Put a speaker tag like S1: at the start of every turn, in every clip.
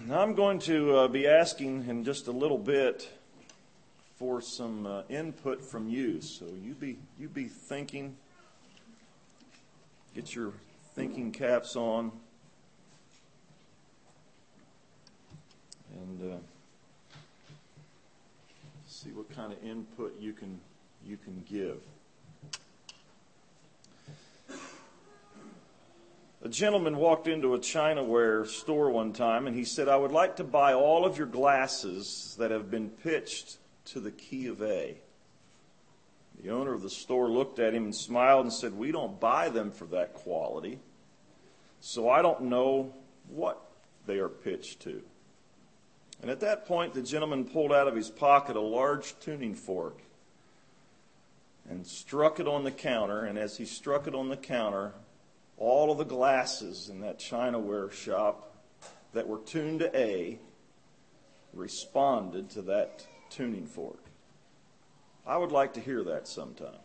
S1: Now I'm going to be asking in just a little bit for some input from you. So you be thinking. Get your thinking caps on, and see what kind of input you can give. A gentleman walked into a Chinaware store one time, and he said, "I would like to buy all of your glasses that have been pitched to the key of A." The owner of the store looked at him and smiled and said, "We don't buy them for that quality, so I don't know what they are pitched to." And at that point, the gentleman pulled out of his pocket a large tuning fork and struck it on the counter, and as he struck it on the counter, all of the glasses in that Chinaware shop that were tuned to A responded to that tuning fork. I would like to hear that sometime.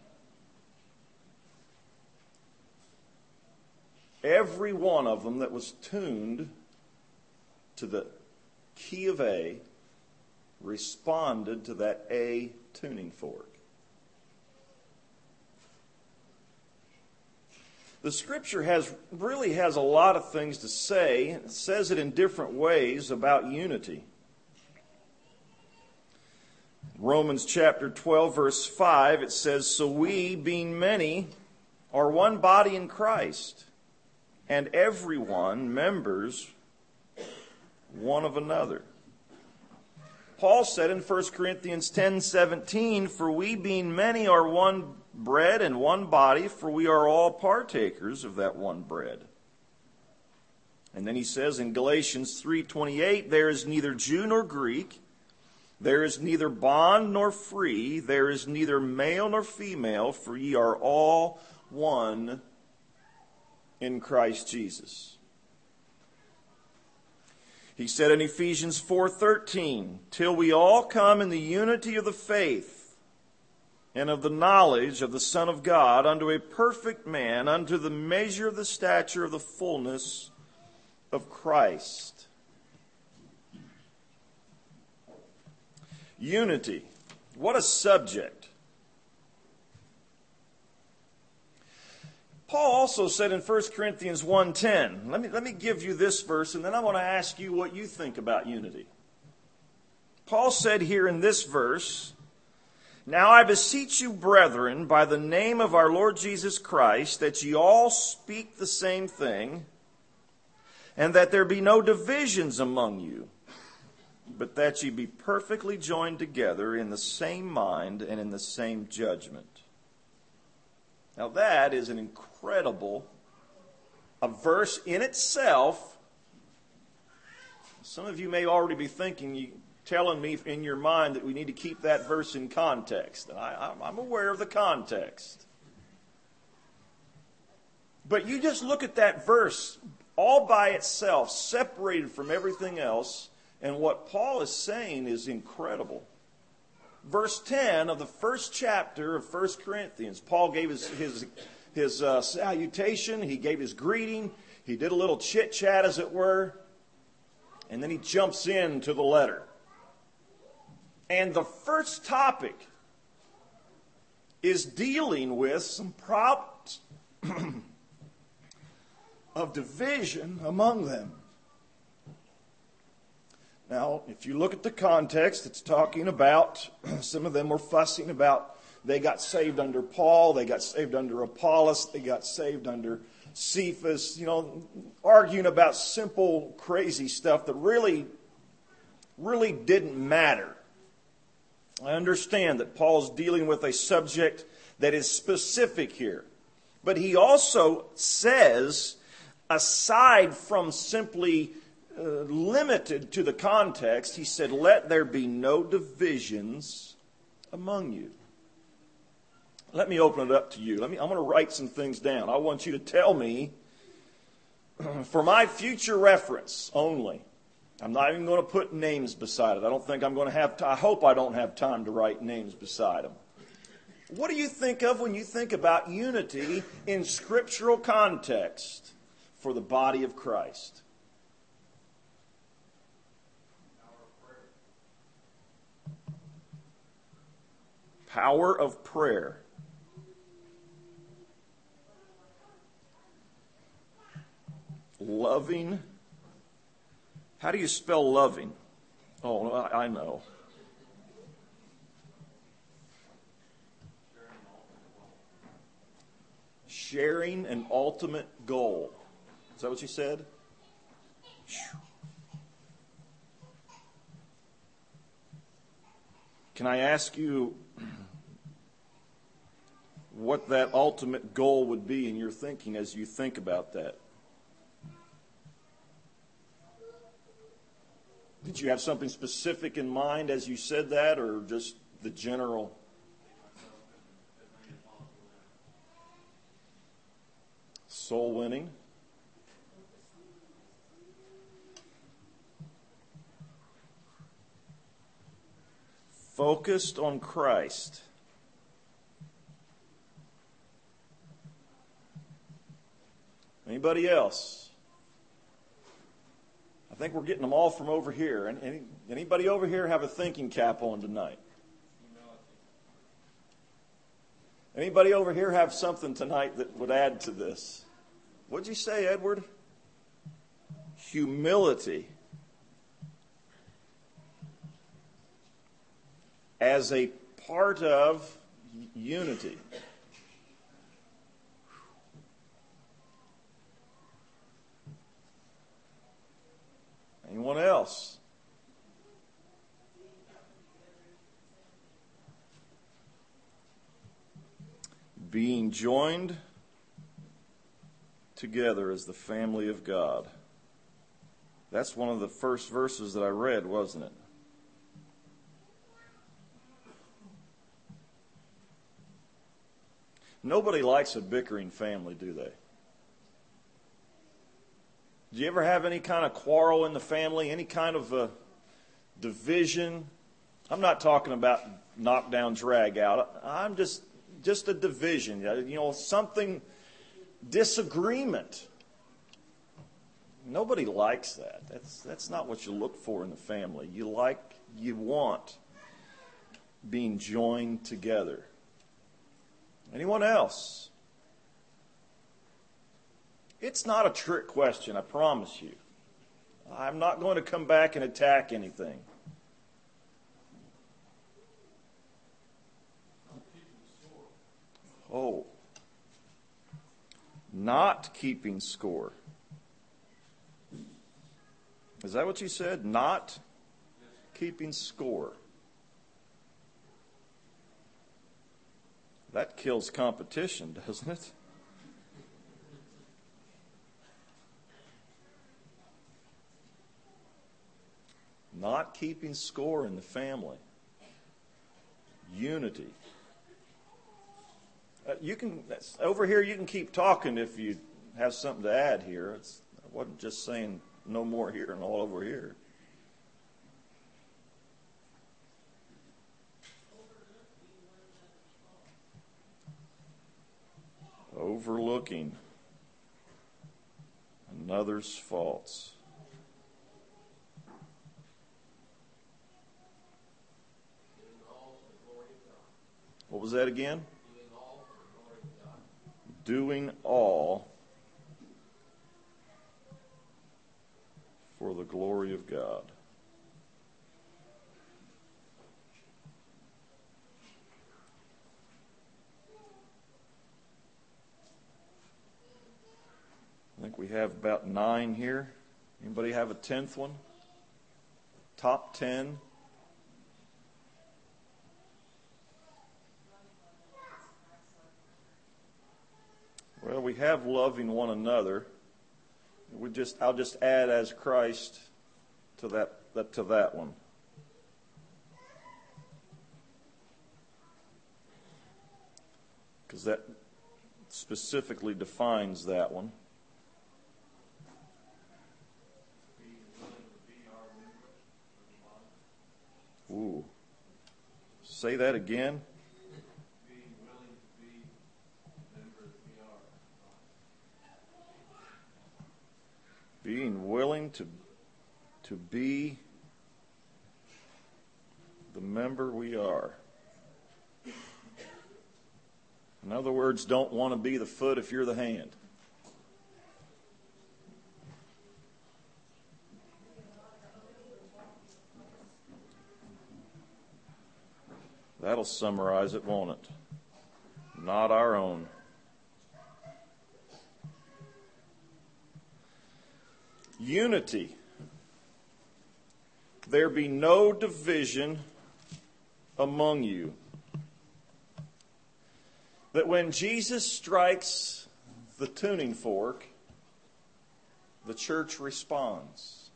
S1: Every one of them that was tuned to the key of A responded to that A tuning fork. The Scripture really has a lot of things to say. It says it in different ways about unity. Romans chapter 12, verse 5, it says, "So we, being many, are one body in Christ, and everyone members one of another." Paul said in 1 Corinthians 10:17, "For we, being many, are one bread and one body, for we are all partakers of that one bread." And then he says in Galatians 3:28, "There is neither Jew nor Greek, there is neither bond nor free, there is neither male nor female, for ye are all one in Christ Jesus." He said in Ephesians 4:13, "Till we all come in the unity of the faith and of the knowledge of the Son of God, unto a perfect man, unto the measure of the stature of the fullness of Christ." Unity. What a subject. Paul also said in 1 Corinthians 1:10, let me give you this verse, and then I want to ask you what you think about unity. Paul said here in this verse, "Now I beseech you, brethren, by the name of our Lord Jesus Christ, that ye all speak the same thing, and that there be no divisions among you, but that ye be perfectly joined together in the same mind and in the same judgment." Now that is an incredible, a verse in itself. Some of you may already be thinking, telling me in your mind that we need to keep that verse in context. And I'm aware of the context. But you just look at that verse all by itself, separated from everything else, and what Paul is saying is incredible. Verse 10 of the first chapter of 1 Corinthians, Paul gave his salutation, he gave his greeting, he did a little chit-chat as it were, and then he jumps into the letter. And the first topic is dealing with some problems of division among them. Now, if you look at the context, it's talking about, some of them were fussing about, they got saved under Paul, they got saved under Apollos, they got saved under Cephas, arguing about simple, crazy stuff that really didn't matter. I understand that Paul's dealing with a subject that is specific here. But he also says, aside from simply limited to the context, he said, "Let there be no divisions among you." Let me open it up to you. I'm going to write some things down. I want you to tell me, for my future reference only, I'm not even going to put names beside it. I don't think I'm going to have I hope I don't have time to write names beside them. What do you think of when you think about unity in scriptural context for the body of Christ? Power of prayer. Loving. How do you spell loving? Oh, I know. Sharing an ultimate goal. Is that what you said? Can I ask you what that ultimate goal would be in your thinking as you think about that? Did you have something specific in mind as you said that, or just the general? Soul winning. Focused on Christ. Anybody else? I think we're getting them all from over here. Anybody over here have a thinking cap on tonight? Anybody over here have something tonight that would add to this? What'd you say, Edward? Humility. As a part of unity. Anyone else? Being joined together as the family of God. That's one of the first verses that I read, wasn't it? Nobody likes a bickering family, do they? Do you ever have any kind of quarrel in the family, any kind of a division? I'm not talking about knockdown, drag out. I'm just a division, something, disagreement. Nobody likes that. That's not what you look for in the family. You want being joined together. Anyone else? It's not a trick question, I promise you. I'm not going to come back and attack anything. Oh. Not keeping score. Is that what you said? Not keeping score. That kills competition, doesn't it? Not keeping score in the family. Unity. Over here you can keep talking if you have something to add here. I wasn't just saying no more here and all over here. Overlooking another's faults. What was that again? Doing all for the glory of God. I think we have about 9 here. Anybody have a 10th one? Top 10. Well, we have loving one another. I'll just add as Christ to that one. Because that specifically defines that one. Ooh. Say that again. Being willing to be the member we are. In other words, don't want to be the foot if you're the hand. That'll summarize it, won't it? Not our own. Unity. There be no division among you. That when Jesus strikes the tuning fork, the church responds.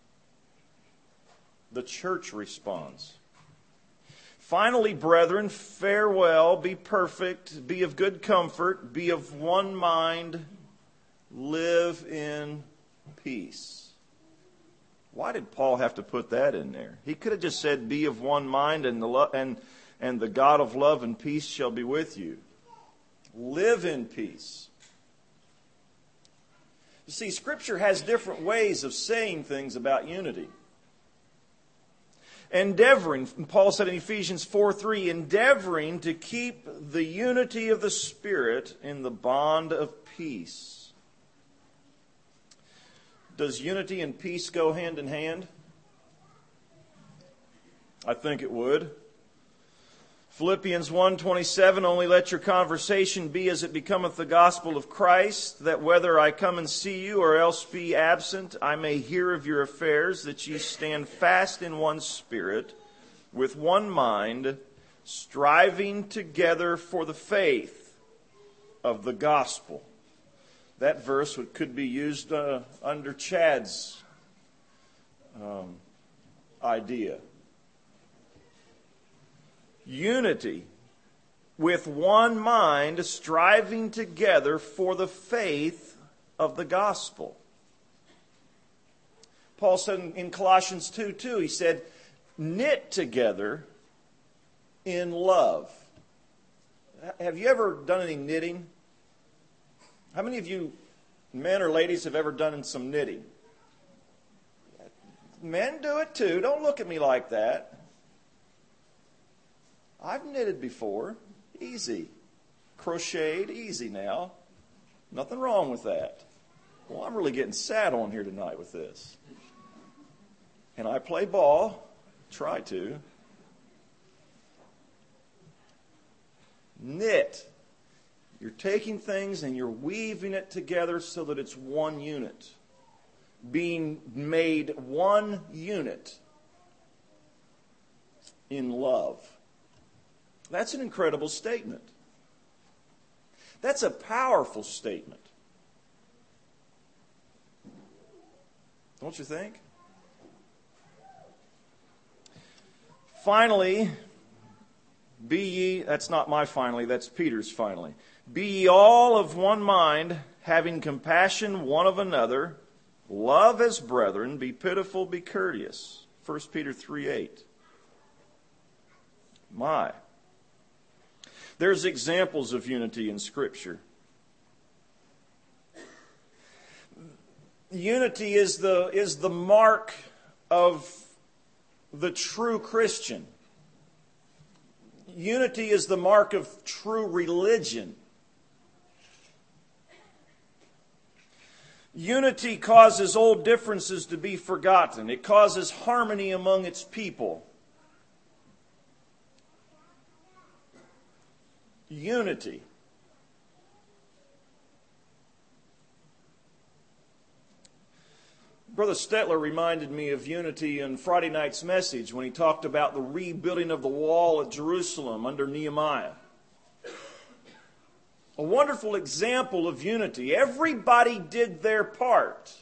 S1: The church responds. Finally, brethren, farewell, be perfect, be of good comfort, be of one mind, live in peace. Why did Paul have to put that in there? He could have just said, be of one mind, and the God of love and peace shall be with you. Live in peace. You see, Scripture has different ways of saying things about unity. Endeavoring, Paul said in Ephesians 4:3, endeavoring to keep the unity of the Spirit in the bond of peace. Does unity and peace go hand in hand? I think it would. Philippians 1:27, only let your conversation be as it becometh the gospel of Christ, that whether I come and see you or else be absent, I may hear of your affairs, that ye stand fast in one spirit, with one mind, striving together for the faith of the gospel. That verse could be used under Chad's idea. Unity, with one mind, striving together for the faith of the gospel. Paul said in Colossians 2:2, he said, knit together in love. Have you ever done any knitting? How many of you, men or ladies, have ever done some knitting? Men do it too. Don't look at me like that. I've knitted before. Easy. Crocheted. Easy now. Nothing wrong with that. Well, I'm really getting sad on here tonight with this. And I play ball. Try to. Knit. You're taking things and you're weaving it together so that it's one unit. Being made one unit in love. That's an incredible statement. That's a powerful statement. Don't you think? Finally, be ye, that's not my finally, that's Peter's finally. Be ye all of one mind, having compassion one of another, love as brethren, be pitiful, be courteous. 1 Peter 3:8. My. There's examples of unity in Scripture. Unity is the mark of the true Christian. Unity is the mark of true religion. Unity causes old differences to be forgotten. It causes harmony among its people. Unity. Brother Stetler reminded me of unity in Friday night's message when he talked about the rebuilding of the wall at Jerusalem under Nehemiah. A wonderful example of unity. Everybody did their part.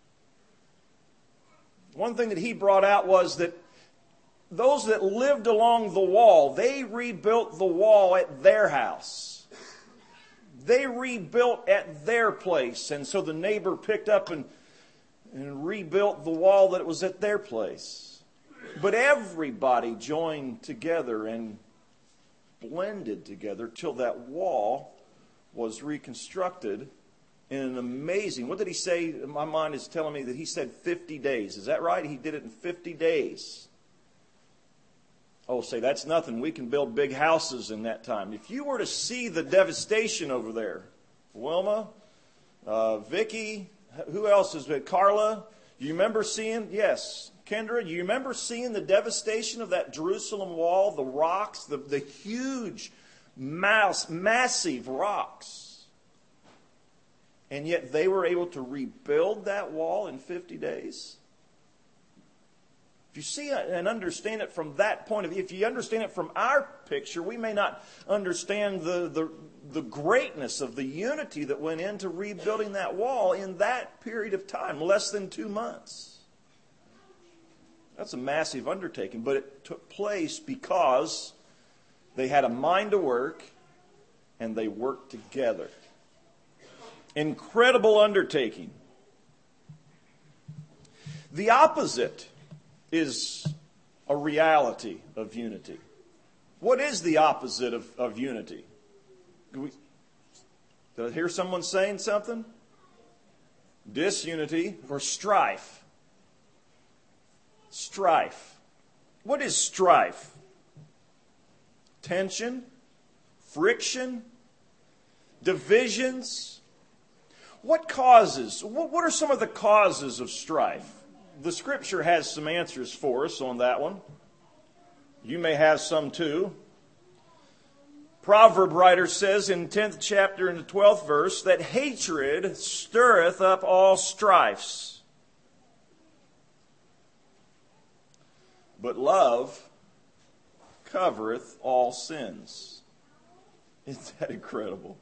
S1: One thing that he brought out was that those that lived along the wall, they rebuilt the wall at their house. They rebuilt at their place. And so the neighbor picked up and rebuilt the wall that was at their place. But everybody joined together and blended together till that wall was reconstructed in an amazing, what did he say? My mind is telling me that he said 50 days. Is that right? He did it in 50 days. Oh, say, that's nothing. We can build big houses in that time. If you were to see the devastation over there, Wilma, Vicky, who else is with Carla? You remember seeing, yes, Kendra, you remember seeing the devastation of that Jerusalem wall, the rocks, the huge, massive rocks. And yet they were able to rebuild that wall in 50 days. If you see and understand it from that point of view, if you understand it from our picture, we may not understand the greatness of the unity that went into rebuilding that wall in that period of time, less than 2 months. That's a massive undertaking, but it took place because they had a mind to work and they worked together. Incredible undertaking. The opposite is a reality of unity. What is the opposite of unity? Did I hear someone saying something? Disunity or strife. Strife. What is strife? Tension, friction, divisions. What are some of the causes of strife? The Scripture has some answers for us on that one. You may have some too. Proverb writer says in 10th chapter and the 12th verse that hatred stirreth up all strifes, but love covereth all sins. Isn't that incredible?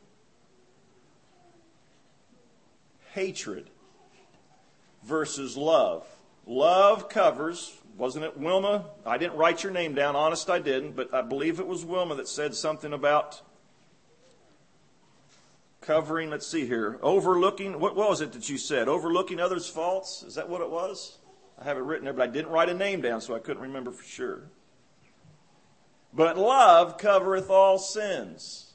S1: Hatred versus love. Love covers, wasn't it Wilma? I didn't write your name down, honest I didn't, but I believe it was Wilma that said something about covering, let's see here, overlooking, what was it that you said? Overlooking others' faults? Is that what it was? I have it written there, but I didn't write a name down, so I couldn't remember for sure. But love covereth all sins.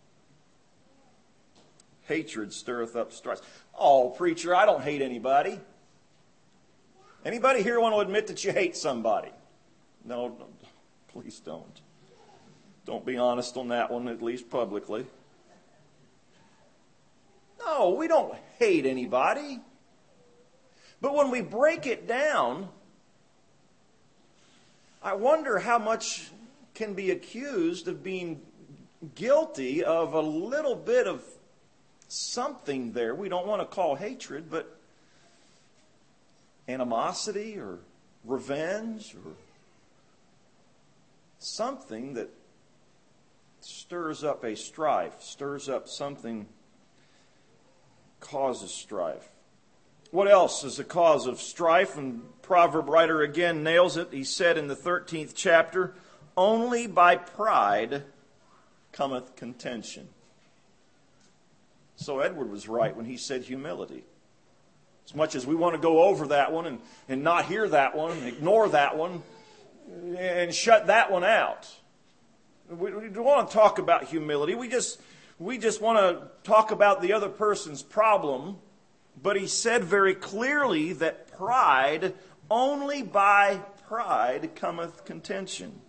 S1: Hatred stirreth up strife. Oh, preacher, I don't hate anybody. Anybody here want to admit that you hate somebody? No, please don't. Don't be honest on that one, at least publicly. No, we don't hate anybody. But when we break it down, I wonder how much can be accused of being guilty of a little bit of something there. We don't want to call hatred, but animosity or revenge or something that stirs up a strife, stirs up something, causes strife. What else is the cause of strife? And proverb writer again nails it. He said in the 13th chapter, only by pride cometh contention. So Edward was right when he said humility. As much as we want to go over that one and not hear that one, and ignore that one, and shut that one out. We don't want to talk about humility. We just want to talk about the other person's problem. But he said very clearly that pride, only by pride cometh contention.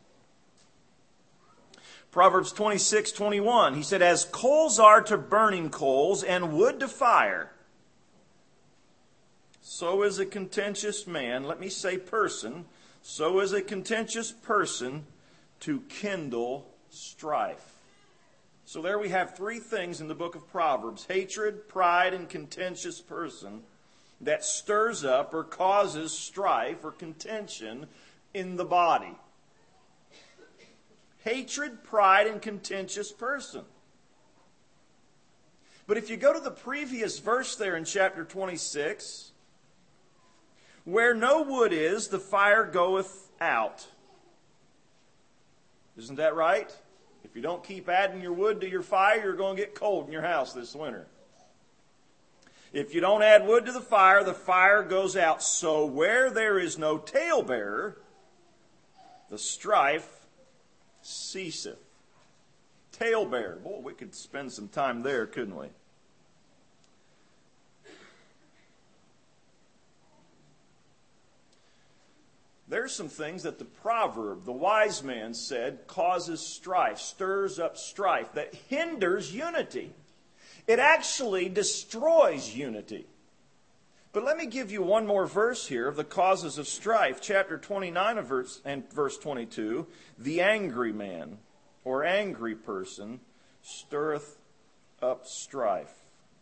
S1: Proverbs 26:21, he said, as coals are to burning coals and wood to fire, so is a contentious man, let me say person, so is a contentious person to kindle strife. So there we have three things in the book of Proverbs: hatred, pride, and contentious person that stirs up or causes strife or contention in the body. Hatred, pride, and contentious person. But if you go to the previous verse there in chapter 26, where no wood is, the fire goeth out. Isn't that right? If you don't keep adding your wood to your fire, you're going to get cold in your house this winter. If you don't add wood to the fire goes out. So where there is no talebearer, the strife ceaseth. Talebearer. Boy, we could spend some time there, couldn't we? There's some things that the proverb, the wise man said, causes strife, stirs up strife, that hinders unity. It actually destroys unity. But let me give you one more verse here of the causes of strife. Chapter 29 and verse 22. The angry man or angry person stirreth up strife.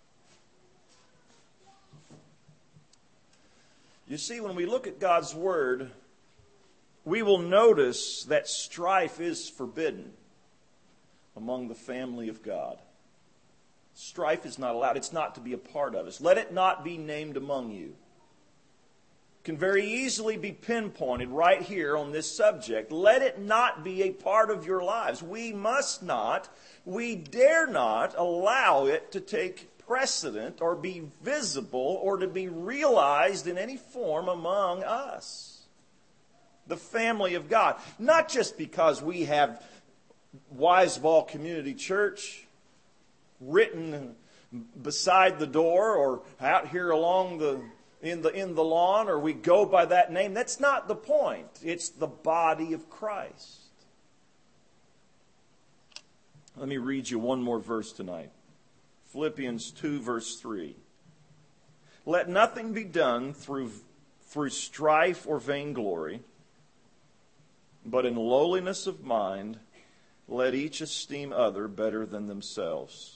S1: You see, when we look at God's Word, we will notice that strife is forbidden among the family of God. Strife is not allowed. It's not to be a part of us. Let it not be named among you. It can very easily be pinpointed right here on this subject. Let it not be a part of your lives. We must not, we dare not allow it to take precedent or be visible or to be realized in any form among us. The family of God. Not just because we have Wiseball Community Church written beside the door or out here along in the lawn, or we go by that name. That's not the point. It's the body of Christ. Let me read you one more verse tonight. Philippians 2 verse 3. Let nothing be done through strife or vainglory, but in lowliness of mind let each esteem other better than themselves.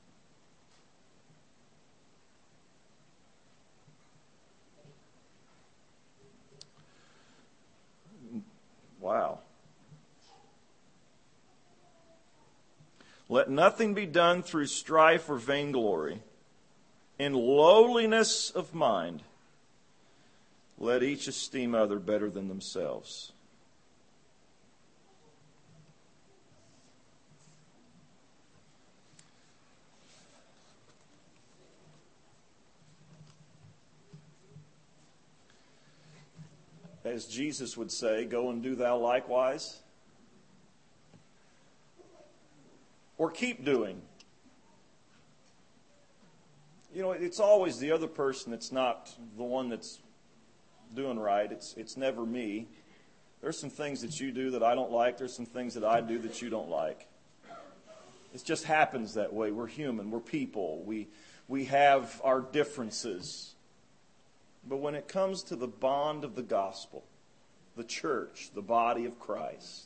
S1: Wow. Let nothing be done through strife or vainglory. In lowliness of mind, let each esteem other better than themselves. As Jesus would say, go and do thou likewise. Or keep doing. You know, it's always the other person that's not the one that's doing right. It's never me. There's some things that you do that I don't like. There's some things that I do that you don't like. It just happens that way. We're human. We're people. We have our differences. But when it comes to the bond of the gospel, the church, the body of Christ,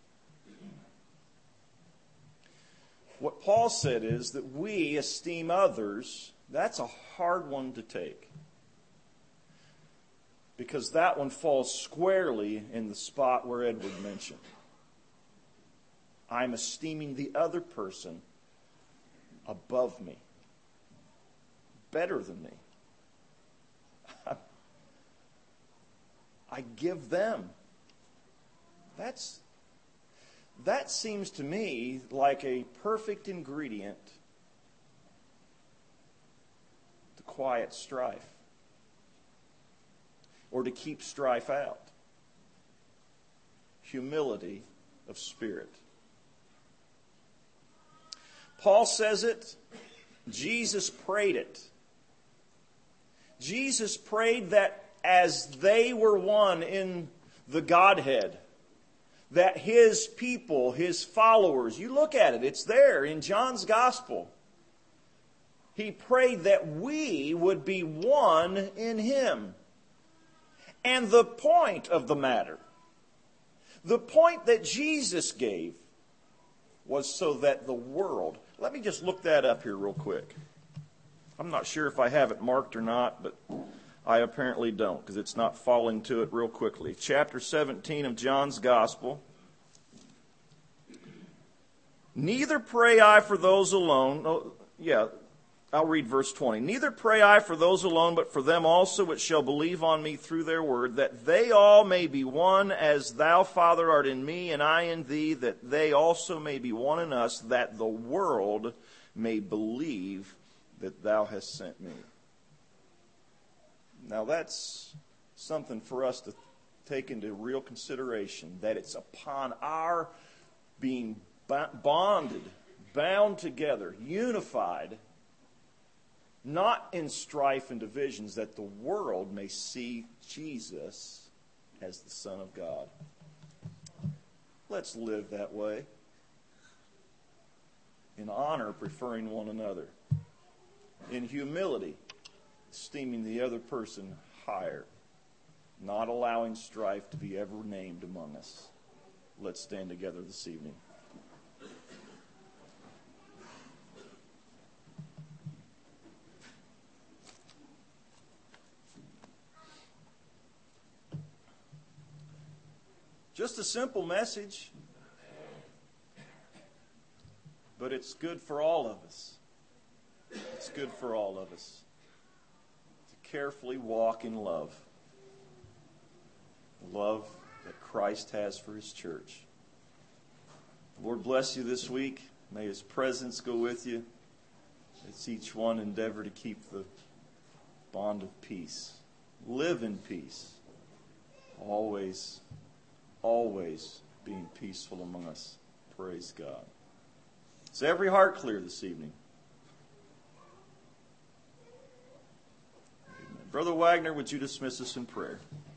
S1: what Paul said is that we esteem others. That's a hard one to take, because that one falls squarely in the spot where Edward mentioned. I'm esteeming the other person above me, better than me. I give them. That seems to me like a perfect ingredient to quiet strife, or to keep strife out. Humility of spirit. Paul says it. Jesus prayed it. Jesus prayed that as they were one in the Godhead, that his people, his followers, you look at it, it's there in John's Gospel. He prayed that we would be one in him. And the point of the matter, the point that Jesus gave, was so that the world... Let me just look that up here real quick. I'm not sure if I have it marked or not, but I apparently don't, because it's not falling to it real quickly. Chapter 17 of John's Gospel. Neither pray I for those alone. I'll read verse 20. Neither pray I for those alone, but for them also which shall believe on me through their word, that they all may be one, as thou, Father, art in me, and I in thee, that they also may be one in us, that the world may believe that thou hast sent me. Now that's something for us to take into real consideration, that it's upon our being bonded, bound together, unified, not in strife and divisions, that the world may see Jesus as the Son of God. Let's live that way. In honor, preferring one another. In humility, esteeming the other person higher. Not allowing strife to be ever named among us. Let's stand together this evening. Just a simple message, but it's good for all of us. It's good for all of us to carefully walk in love. The love that Christ has for His church. The Lord bless you this week. May His presence go with you. Let's each one endeavor to keep the bond of peace. Live in peace. Always being peaceful among us. Praise God. Is every heart clear this evening? Amen. Brother Wagner, would you dismiss us in prayer?